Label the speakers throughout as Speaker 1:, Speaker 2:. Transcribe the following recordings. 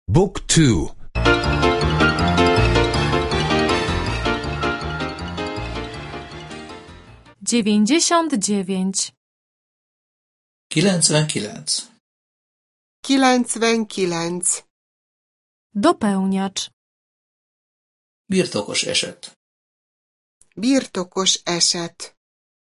Speaker 1: Book 2.
Speaker 2: 99.
Speaker 3: 99.
Speaker 4: 99.
Speaker 2: Dopełniacz.
Speaker 3: Birtokos eset.
Speaker 4: Birtokos eset.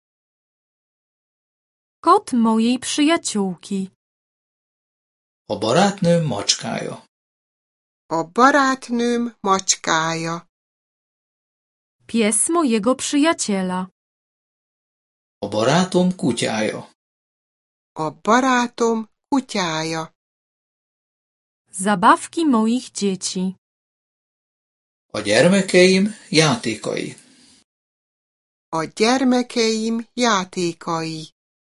Speaker 2: Kot mojej przyjaciółki.
Speaker 3: A barátnőm macskája.
Speaker 4: A barátnőm macskája.
Speaker 2: Pies mojego przyjaciela.
Speaker 3: A barátom kutyája.
Speaker 4: A barátom kutyája.
Speaker 2: Zabawki moich dzieci.
Speaker 3: A gyermekeim játékai.
Speaker 4: A gyermekeim játékai.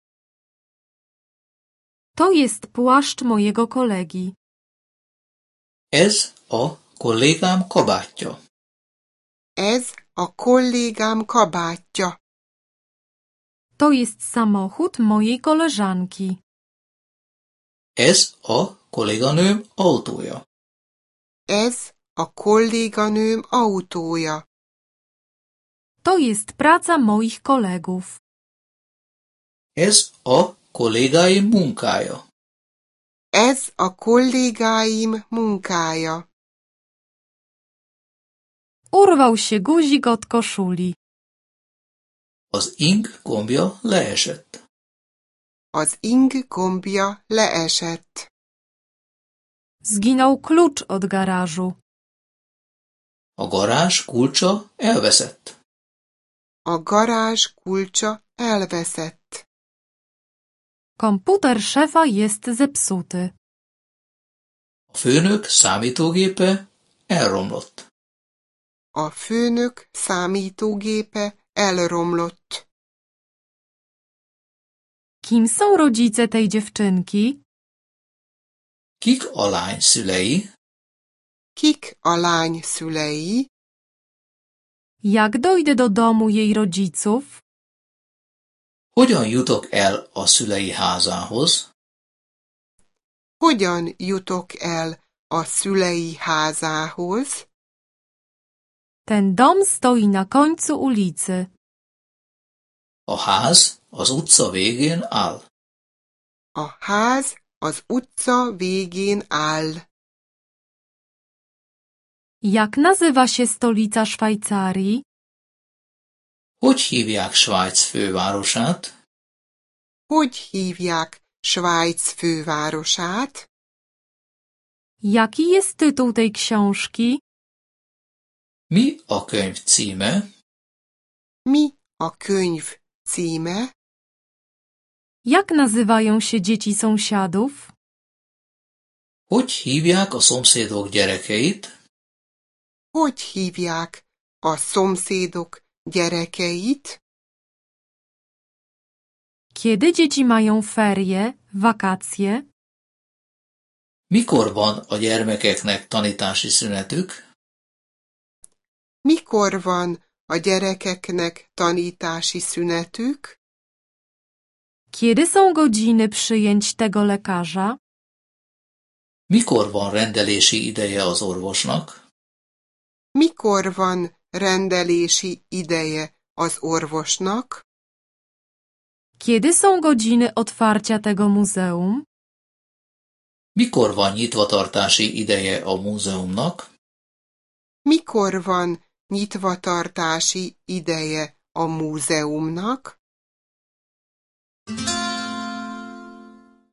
Speaker 2: To jest płaszcz mojego kolegi.
Speaker 3: Ez a kollégám kabátja.
Speaker 4: Ez a kollégám kabátja.
Speaker 2: To jest samochód mojej koleżanki.
Speaker 3: Ez a kolléganőm autója.
Speaker 4: Ez a kolléganőm autója.
Speaker 2: To jest praca moich kolegów.
Speaker 3: Ez a kollégáim munkája.
Speaker 4: Ez a kollégáim munkája.
Speaker 2: Urwał się guzik od koszuli.
Speaker 3: Az ing gombja leesett.
Speaker 4: Az ing gombja leesett.
Speaker 2: Zginął klucz od garażu.
Speaker 3: A garázs kulcsa elveszett.
Speaker 4: A garázs kulcsa elveszett.
Speaker 2: Komputer szefa jest zepsuty.
Speaker 3: A főnök számítógépe elromlott.
Speaker 4: A főnök számítógépe elromlott.
Speaker 2: Kim są rodzice tej dziewczynki?
Speaker 3: Kik a lány szülei?
Speaker 4: Kik a lány szülei?
Speaker 2: Jak dojdę do domu jej rodziców?
Speaker 3: Hogyan jutok el a szülei házához?
Speaker 4: Hogyan jutok el a szülei házához?
Speaker 2: Ten dom stoi na końcu ulicy.
Speaker 3: A ház az utca végén áll.
Speaker 4: A ház az utca végén áll.
Speaker 2: Jak nazywa się stolica Szwajcarii?
Speaker 3: Hogy hívják Svájc fővárosát?
Speaker 4: Hogy hívják Svájc fővárosát?
Speaker 2: Jaki jest tytuł tej książki?
Speaker 3: Mi a könyv címe?
Speaker 4: Mi a könyv címe?
Speaker 2: Jak nazywają się dzieci sąsiadów?
Speaker 3: Hogy hívják a szomszédok gyerekeit?
Speaker 4: Hogy hívják a szomszédok gyerekeit?
Speaker 2: Kiedy dzieci mają ferie, wakacje?
Speaker 3: Mikor van a gyermekeknek tanítási szünetük?
Speaker 4: Mikor van a gyerekeknek tanítási szünetük?
Speaker 2: Kiedy są godziny przyjęć tego lekarza?
Speaker 3: Mikor van rendelési ideje az orvosnak?
Speaker 4: Mikor van rendelési ideje az orvosnak?
Speaker 2: Kiedy są godziny otwarcia tego muzeum?
Speaker 3: Mikor van nyitvatartási ideje a múzeumnak?
Speaker 4: Mikor van nyitvatartási ideje a múzeumnak?